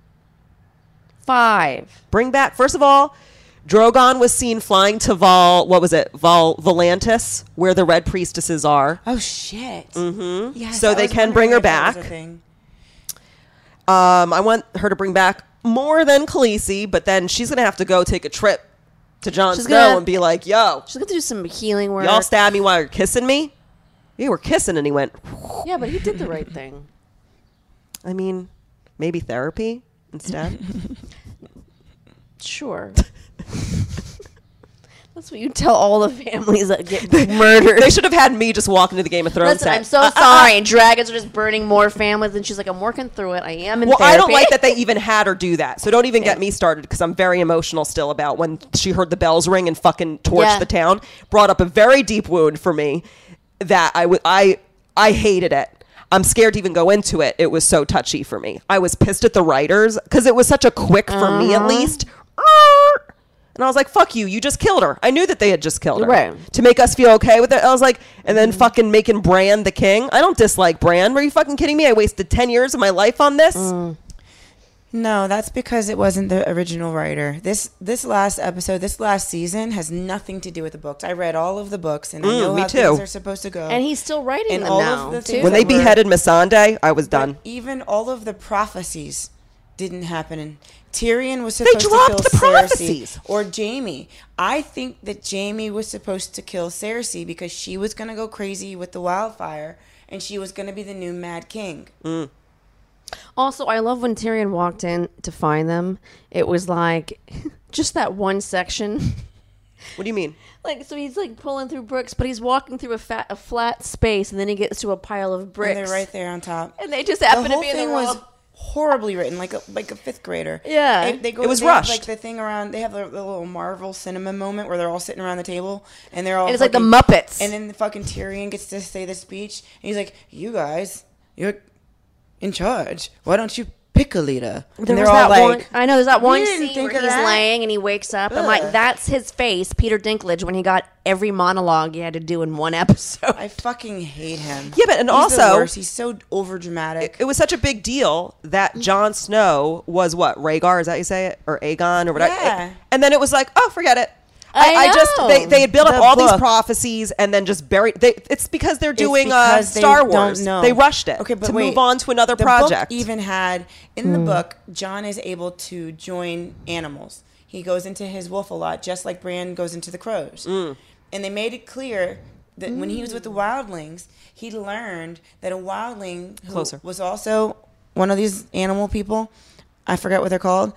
Five. Bring back. First of all, Drogon was seen flying to Val. What was it? Val Volantis, where the Red Priestesses are. Oh, shit. Mm-hmm. Yes, So I they was can bring her wondering if that was back. a thing. Um, I want her to bring back more than Khaleesi, but then she's gonna have to go take a trip to Jon She's Snow gonna- and be like, "Yo, She's going to do some healing work. y'all stabbed me while you're kissing me." You were kissing, and he went. Yeah, but he did the right thing. I mean, maybe therapy. instead? Sure. That's what you tell all the families that get murdered. They should have had me just walk into the Game of Thrones Listen, set. I'm so sorry. And dragons are just burning more families. And she's like, I'm working through it. I am in Well, therapy. I don't like that they even had her do that. So don't even get me started because I'm very emotional still about when she heard the bells ring and fucking torched Yeah. the town. Brought up a very deep wound for me that I w- I I hated it. I'm scared to even go into it. It was so touchy for me. I was pissed at the writers because it was such a quick, for me at least. And I was like, fuck you, you just killed her. I knew that they had just killed her. Right. To make us feel okay with it. I was like, and then fucking making Bran the king. I don't dislike Bran. Were you fucking kidding me? I wasted ten years of my life on this. No, that's because it wasn't the original writer. This this last episode, this last season has nothing to do with the books. I read all of the books and I Mm, know me how too. things are supposed to go. And he's still writing And them all now. of the too. things When they that were- beheaded Missandei, I was done. But even all of the prophecies didn't happen. And Tyrion was They supposed to dropped kill the Cersei prophecies. or Jaime. I think that Jaime was supposed to kill Cersei because she was going to go crazy with the wildfire and she was going to be the new Mad King. Mm. Also, I love when Tyrion walked in to find them. It was like just that one section. What do you mean? Like, so he's like pulling through bricks, but he's walking through a fat, a flat space, and then he gets to a pile of bricks. And they're right there on top. And they just The happen to whole be in the thing wrong. was horribly written, like a like a fifth grader. Yeah. They, they go, It was they have, rushed. like the thing around. They have the, the little Marvel cinema moment where they're all sitting around the table and they're all. And it's like the fucking- Muppets. And then the fucking Tyrion gets to say the speech, and he's like, "You guys, you're in charge. Why don't you pick a leader?" And There they're was all that like, one. I know there's that one "You didn't scene think where of he's that?" laying and he wakes up. I'm like, Ugh. that's his face, Peter Dinklage, when he got every monologue he had to do in one episode. I fucking hate him. Yeah, but- and He's the also- worst. He's so overdramatic. It was such a big deal that Jon Snow was what? Rhaegar, is that how you say it? Or Aegon or whatever. Yeah. And then it was like, oh, forget it. I I, I just know. they, they had built up The all these book. prophecies and then just buried. They, it's because they're It's doing uh, because they Star don't Wars. know. They rushed it Okay, but to wait. move on to another the project. Book even had in the book, John is able to join animals. He goes into his wolf a lot, just like Bran goes into the crows. Mm. And they made it clear that when he was with the wildlings, he learned that a wildling who Closer. was also one of these animal people, I forget what they're called,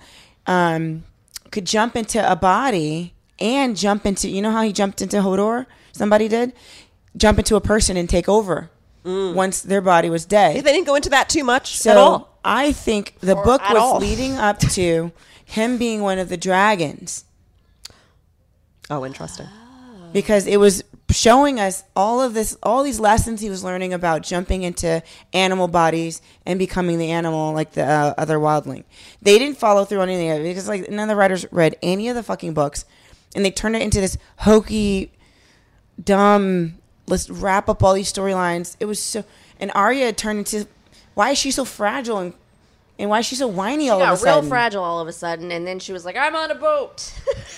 um, could jump into a body and jump into, you know how he jumped into Hodor? Somebody did? Jump into a person and take over once their body was dead. they didn't go into that too much So at all. I think the Or book at was all. leading up to him being one of the dragons Oh, interesting. because it was showing us all of this, all these lessons he was learning about jumping into animal bodies and becoming the animal like the uh, other wildling. They didn't follow through on any of it because like none of the writers read any of the fucking books, and they turned it into this hokey, dumb. Let's wrap up all these storylines. It was so, and Arya turned into. Why is she so fragile and and why is she so whiny all She of got a real sudden? fragile all of a sudden, and then she was like, I'm on a boat.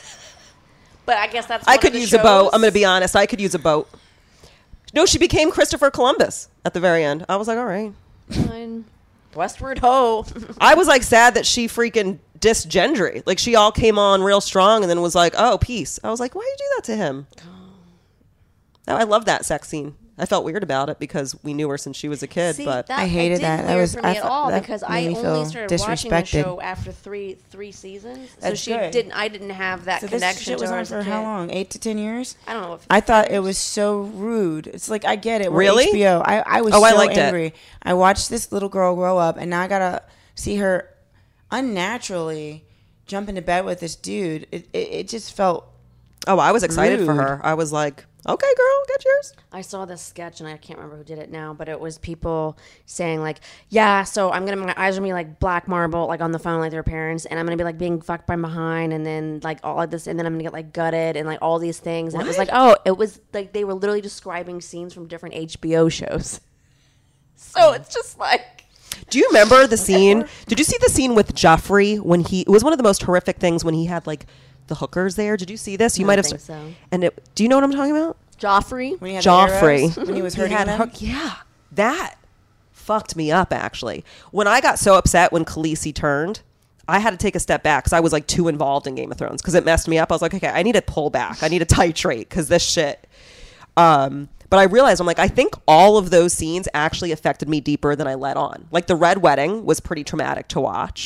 But I guess that's I one could of the use a boat. I'm going to shows. be honest. I could use a boat. No, she became Christopher Columbus at the very end. I was like, all right. Fine. Westward ho. I was like sad that she freaking dissed Gendry. Like she all came on real strong and then was like, oh, peace. I was like, why did you do that to him? Oh, I love that sex scene. I felt weird about it because we knew her since she was a kid, See, but that, I hated it that. didn't That weird was- for me I at thought- all that because made I me only feel started watching the disrespected. show after three three seasons. So That's she good. didn't. I didn't have that So this connection shit to was her on as a for how kid. long? Eight to ten years. I don't know if I thought it was so rude. It's like I get it. We're Really? H B O. I, I was Oh, I so liked it. angry. I watched this little girl grow up, and now I gotta see her unnaturally jump into bed with this dude. It it, it just felt. oh, I was excited for Rude. her. I was like, okay, girl, get yours. I saw this sketch and I can't remember who did it now, but it was people saying like, yeah, so I'm gonna my eyes are gonna be like black marble, like on the phone like their parents, and I'm gonna be like being fucked by behind, and then like all of this, and then I'm gonna get like gutted and like all these things, and it was like, oh, it was like they were literally describing scenes from different H B O shows. So it's just like. Do you remember the scene? Did you see the scene with Joffrey when he? It was one of the most horrific things when he had like the hookers there. Did you see this? You I might don't have. think so. And it, do you know what I'm talking about? Joffrey. When he had the Joffrey. arrows, when he was hurting had them. hook- yeah, that fucked me up actually. When I got so upset when Khaleesi turned, I had to take a step back because I was like too involved in Game of Thrones because it messed me up. I was like, okay, I need to pull back. I need to titrate because this shit. Um, but I realized I'm like, I think all of those scenes actually affected me deeper than I let on. Like the Red Wedding was pretty traumatic to watch.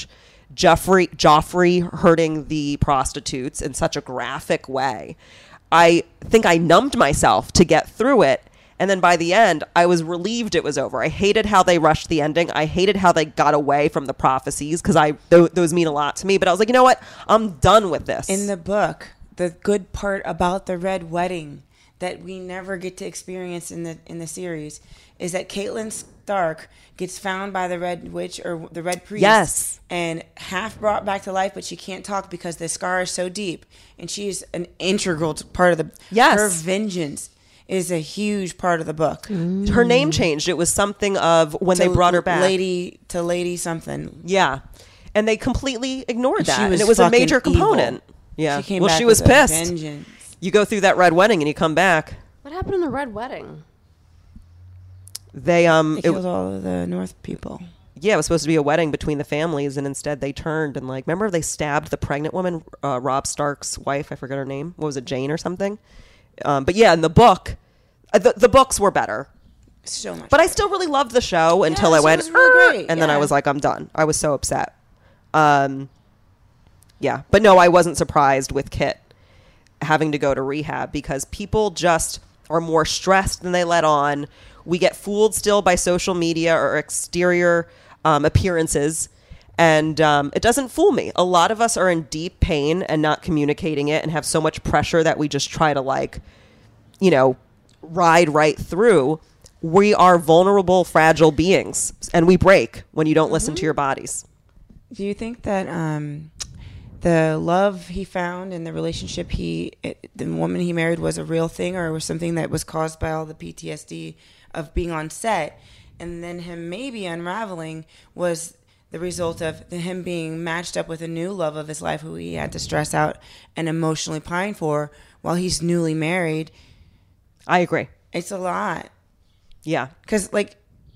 Jeffrey Joffrey hurting the prostitutes in such a graphic way. I think I numbed myself to get through it. And then by the end, I was relieved it was over. I hated how they rushed the ending. I hated how they got away from the prophecies because I th- those mean a lot to me. But I was like, you know what? I'm done with this. In the book, the good part about the Red Wedding that we never get to experience in the in the series is that Catelyn Stark gets found by the Red Witch or the Red Priest. Yes. And half brought back to life, but she can't talk because the scar is so deep. And she is an integral part of the... Yes. Her vengeance is a huge part of the book. Her name changed. It was something of when To they brought her back. Lady to Lady something. Yeah. And they completely ignored She that. was And it was a fucking major component. evil. Yeah. She came well, back she was with a pissed. vengeance. You go through that red wedding and you come back. What happened in the Red Wedding? They um They it, killed all of the North people. yeah, it was supposed to be a wedding between the families, and instead they turned and like remember they stabbed the pregnant woman, uh, Rob Stark's wife. I forget her name. What was it, Jane or something? Um, but yeah, in the book, uh, the the books were better. So much. But I still really loved the show until Yes, I it went, was really "Er," great, and then I yeah. was like, I'm done. I was so upset. Um, yeah, but no, I wasn't surprised with Kit having to go to rehab because people just are more stressed than they let on. We get fooled still by social media or exterior um, appearances, and um, it doesn't fool me. A lot of us are in deep pain and not communicating it and have so much pressure that we just try to like, you know, ride right through. We are vulnerable, fragile beings, and we break when you don't mm-hmm. listen to your bodies. Do you think that um, the love he found and the relationship he, it, the woman he married was a real thing, or was something that was caused by all the P T S D of being on set, and then him maybe unraveling was the result of the, him being matched up with a new love of his life who he had to stress out and emotionally pine for while he's newly married? I agree. It's a lot. Yeah. Because, like,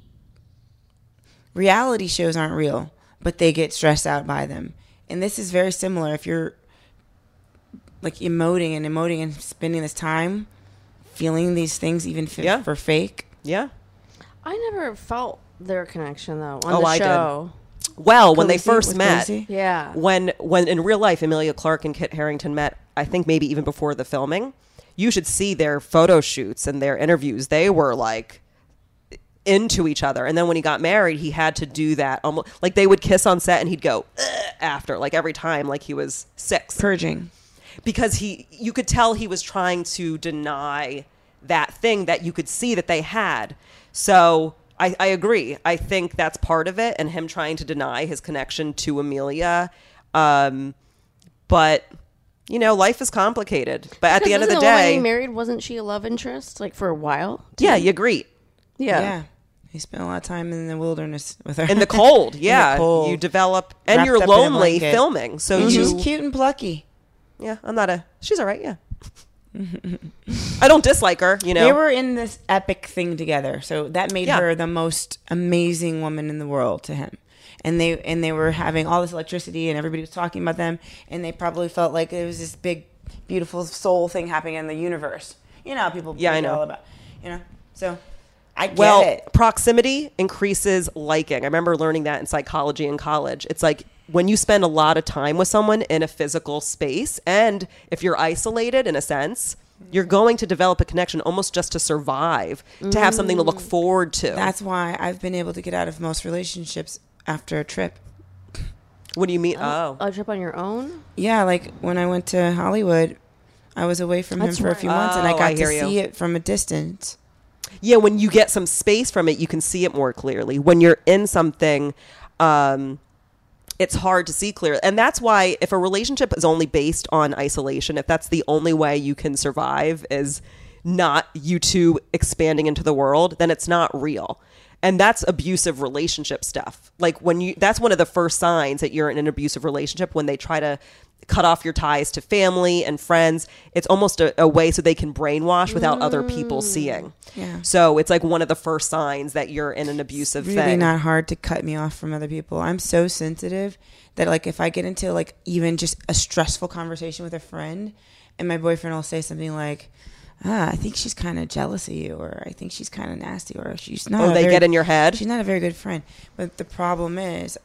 reality shows aren't real, but they get stressed out by them. And this is very similar. If you're, like, emoting and emoting and spending this time feeling these things even f- Yeah. for fake. Yeah. I never felt their connection, though, on Oh, the I did. show. Well, when they Khaleesi first with met, Khaleesi? Yeah. when when in real life Emilia Clarke and Kit Harington met, I think maybe even before the filming, you should see their photo shoots and their interviews. They were like into each other. And then when he got married, he had to do that almost like they would kiss on set and he'd go "Ugh," after, like every time, like he was six. Purging. Because he you could tell he was trying to deny that thing that you could see that they had. So I, I agree. I think that's part of it, and him trying to deny his connection to Emilia. Um, but you know, life is complicated. But at Because the end of the isn't woman day, he married, wasn't she a love interest, like, for a while? yeah, you agree. Yeah. Yeah. He spent a lot of time in the wilderness with her. In the cold, In yeah, the cold. you develop, and Wrapped you're up in a lonely blanket. filming. So And you, she's cute and plucky. yeah, I'm not a. She's all right. Yeah, I don't dislike her. You know, They were in this epic thing together, so that made Yeah. her the most amazing woman in the world to him. And they and they were having all this electricity, and everybody was talking about them, and they probably felt like it was this big, beautiful soul thing happening in the universe. You know, how people Yeah, I forget know. all about. You know, so I get well, it. proximity increases liking. I remember learning that in psychology in college. It's like when you spend a lot of time with someone in a physical space, and if you're isolated in a sense, you're going to develop a connection almost just to survive, to have something to look forward to. That's why I've been able to get out of most relationships after a trip. What do you mean? Oh. A trip on your own? Yeah, like when I went to Hollywood, I was away from That's him for a right. few months, and I Oh, got I hear to you. see it from a distance. Yeah, when you get some space from it, you can see it more clearly. When you're in something, um, it's hard to see clearly. And that's why if a relationship is only based on isolation, if that's the only way you can survive is not you two expanding into the world, then it's not real. And that's abusive relationship stuff. Like when you, that's one of the first signs that you're in an abusive relationship, when they try to cut off your ties to family and friends. It's almost a, a way so they can brainwash without other people seeing. Yeah. So it's like one of the first signs that you're in an abusive Really thing. not hard to cut me off from other people. I'm so sensitive that like if I get into like even just a stressful conversation with a friend, and my boyfriend will say something like, ah, I think she's kind of jealous of you, or I think she's kind of nasty, or she's not. Oh, a they very- get in your head? She's not a very good friend. But the problem is,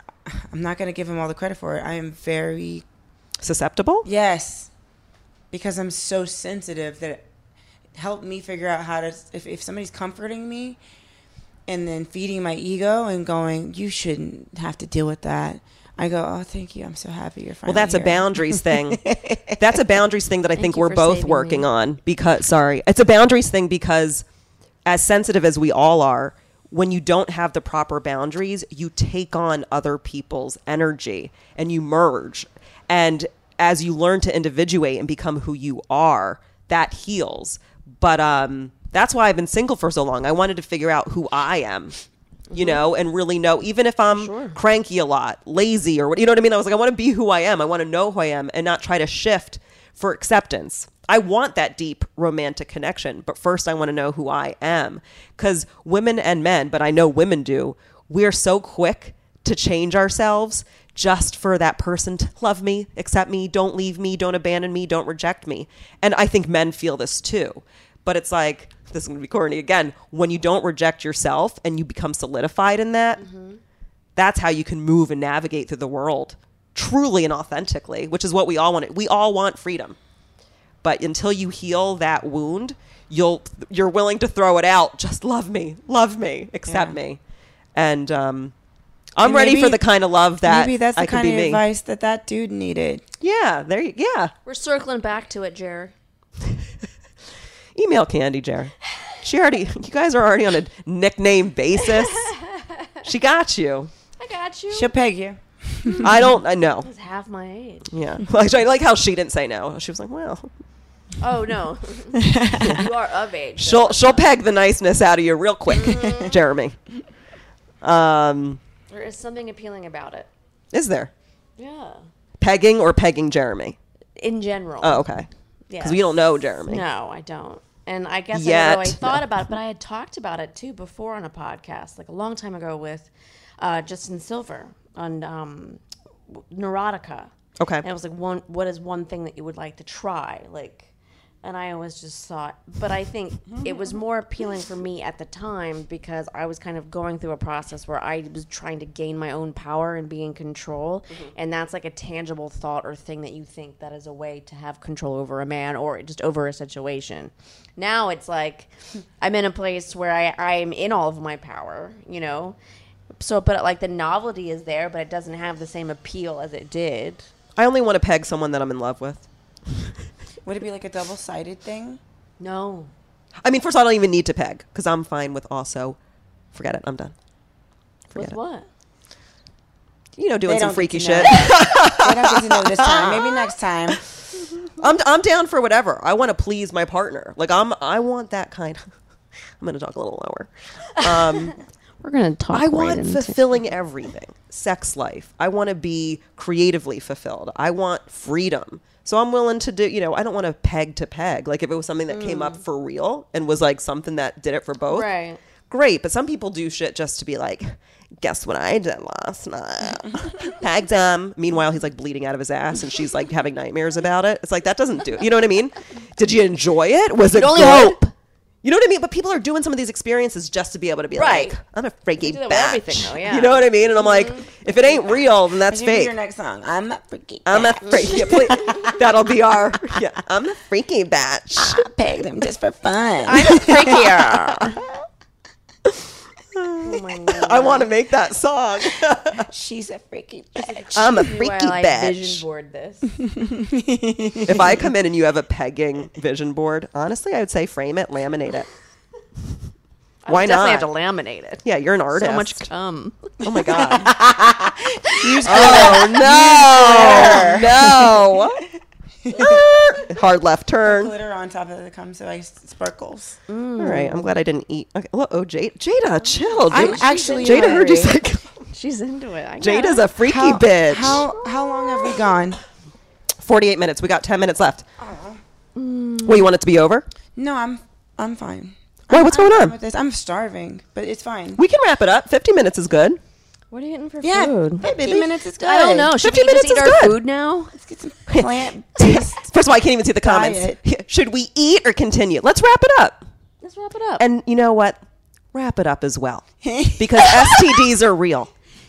I'm not going to give him all the credit for it. I am very Susceptible? yes, because I'm so sensitive that it helped me figure out how to if if somebody's comforting me and then feeding my ego and going, you shouldn't have to deal with that. I go, oh, thank you. I'm so happy you're finally Well, that's here. a boundaries thing. That's a boundaries thing that I think you we're for both saving working me. on because, sorry, it's a boundaries thing because as sensitive as we all are, when you don't have the proper boundaries, you take on other people's energy and you merge. And as you learn to individuate and become who you are, that heals. But um, that's why I've been single for so long. I wanted to figure out who I am. You know, and really know, even if I'm Sure. cranky a lot, lazy or what, you know what I mean? I was like, I want to be who I am. I want to know who I am and not try to shift for acceptance. I want that deep romantic connection, but first I want to know who I am. Because women and men, but I know women do, we're so quick to change ourselves just for that person to love me, accept me, don't leave me, don't abandon me, don't reject me. And I think men feel this too. But it's like, this is going to be corny again, when you don't reject yourself and you become solidified in that, mm-hmm. that's how you can move and navigate through the world truly and authentically, which is what we all want. We all want freedom. But until you heal that wound, you'll, you're willing to throw it out. Just love me, love me, accept Yeah. me. And um, I'm And ready maybe- for the kind of love that Maybe that's the I can kind be of me. advice that that dude needed. Yeah, there you, yeah. We're circling back to it, Jer. Email Candy, Jared. She already, you guys are already on a nickname basis. She got you. I got you. She'll peg you. I don't, I know. She's half my age. Yeah. Like, I like how she didn't say no. She was like, well, Oh no, you are of age. she'll, she'll peg the niceness out of you real quick, Mm-hmm. Jeremy. Um, There is something appealing about it. is there Yeah. pegging or pegging Jeremy? In general. Oh, okay. Because we don't know Jeremy. No, I don't. And I guess Yet. I don't know, I thought about it, but I had talked about it too before on a podcast, like a long time ago with uh, Justin Silver on um, Neurotica. Okay. And it was like, one, what is one thing that you would like to try? Like, and I always just thought, but I think it was more appealing for me at the time because I was kind of going through a process where I was trying to gain my own power and be in control. Mm-hmm. And that's like a tangible thought or thing that you think that is a way to have control over a man or just over a situation. Now it's like I'm in a place where I, I'm in all of my power, you know? So, but like the novelty is there, but it doesn't have the same appeal as it did. I only want to peg someone that I'm in love with. Would it be like a double-sided thing? No. I mean, first of all, I don't even need to peg because I'm fine with also, forget it, I'm done. Forget With it. what? You know, doing They some don't freaky get to know. shit. I don't get to know this time. Maybe next time. I'm I'm down for whatever. I want to please my partner. Like I'm I want that kind. I'm gonna talk a little lower. Um, We're going to talk I right want into- fulfilling everything. Sex life. I want to be creatively fulfilled. I want freedom. So I'm willing to do. You know, I don't want to peg to peg. Like if it was something that came up for real and was like something that did it for both. Right. Great, but some people do shit just to be like, guess what I did last night? Pegged him. Meanwhile, he's like bleeding out of his ass, and she's like having nightmares about it. It's like that doesn't do. You know what I mean? Did you enjoy it? Was it only good? hope. You know what I mean? But people are doing some of these experiences just to be able to be Right. like, I'm a freaky do that bitch. with everything, though, yeah. You know what I mean? And I'm like, if it ain't real, then that's That should be fake. your next song. I'm a freaky. I'm a bitch. freaky. Yeah, please. That'll be our. Yeah, I'm a freaky bitch. I pegged him just for fun. I'm freakier. Oh my God. I want to make that song. She's a freaky bitch. I'm a freaky While I bitch. vision board this. If I come in and you have a pegging vision board, honestly, I would say frame it, laminate it. Why I not? definitely have to laminate it. Yeah, you're an artist. So much cum. Oh my god. oh no, no. Hard left turn. Glitter on top of the cum so I sparkles. All right, I'm glad I didn't eat. Okay. Look, oh, Jada, Jada, chill. I'm Jada, actually Jada heard you say. hungry. She's into it. I Jada's a freaky How, bitch. how how long have we gone? forty-eight minutes. We got ten minutes left. Well, you want it to be over? No, I'm I'm fine. Why? I'm- What's I'm going fine on? with this. I'm starving, but it's fine. We can wrap it up. fifty minutes is good. What are you getting for yeah, food? fifteen minutes is good. I don't know. Should we fifty just minutes eat is our good. food now? Let's get some plant-based. First of all, I can't even see the comments. Diet. Should we eat or continue? Let's wrap it up. Let's wrap it up. And you know what? Wrap it up as well. Because S T Ds are real.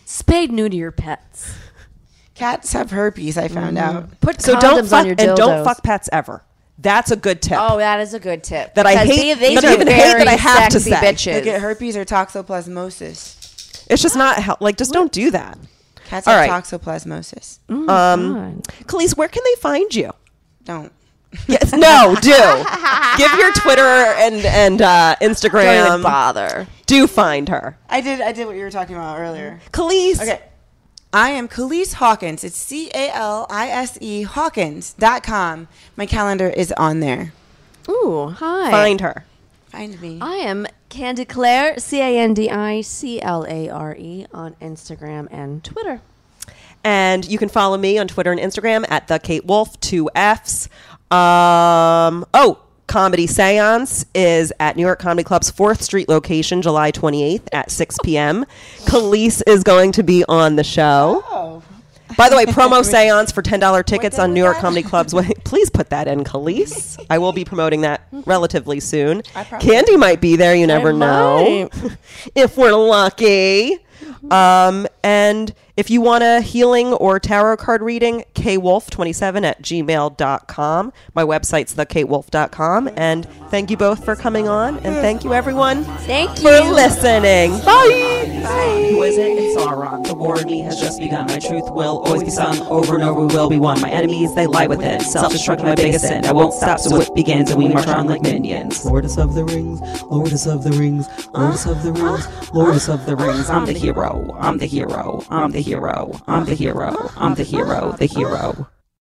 spay neuter your pets. Cats have herpes, I found out. Put So condoms don't fuck on your and don't dildos. fuck pets ever. That's a good tip. Oh, that is a good tip. That I Because hate- they- that these I are even hate that I very have to sexy say. bitches. They get herpes or toxoplasmosis. It's just not hel- like just don't do that. Cats All have right. toxoplasmosis. Oh Um, Khalees, where can they find you? Don't. Yes, no, do give your Twitter and and uh, Don't even Instagram. bother. Do find her, I did I did what you were talking about earlier. Khalees. Okay. I am Khalees Hawkins. It's C A L I S E Hawkins dot com. My calendar is on there. Ooh, hi. Find her. Find me. I am Candy Claire, C A N D I C L A R E, on Instagram and Twitter. And you can follow me on Twitter and Instagram at the Kate Wolf, two F's. Um, oh, Comedy Seance is at New York Comedy Club's fourth Street location, July twenty-eighth at six p.m. Khalees is going to be on the show. Oh. By the way, promo seance for ten dollars tickets day on was New York that? Comedy Club's way. Please put that in, Khalees. I will be promoting that relatively soon. I probably- Candy might be there. You never know. might. If we're lucky. Um, and if you want a healing or tarot card reading, k wolf twenty-seven at gmail dot com. My website's the kate wolf dot com. And thank you both for coming on. And thank you, everyone, Thank for you. listening. Bye. Who is it? It's Sauron. The war in me has just begun. My truth will always be sung over and over. We will be one. My enemies, they lie within. Self-destruct my biggest sin. I won't stop, so it begins, and we march on like minions. Lordess of the Rings, Lordess of the Rings, Lordess of the Rings, Lordess of the Rings. I'm the hero. I'm the hero. I'm the hero. I'm the hero. I'm the hero. The hero.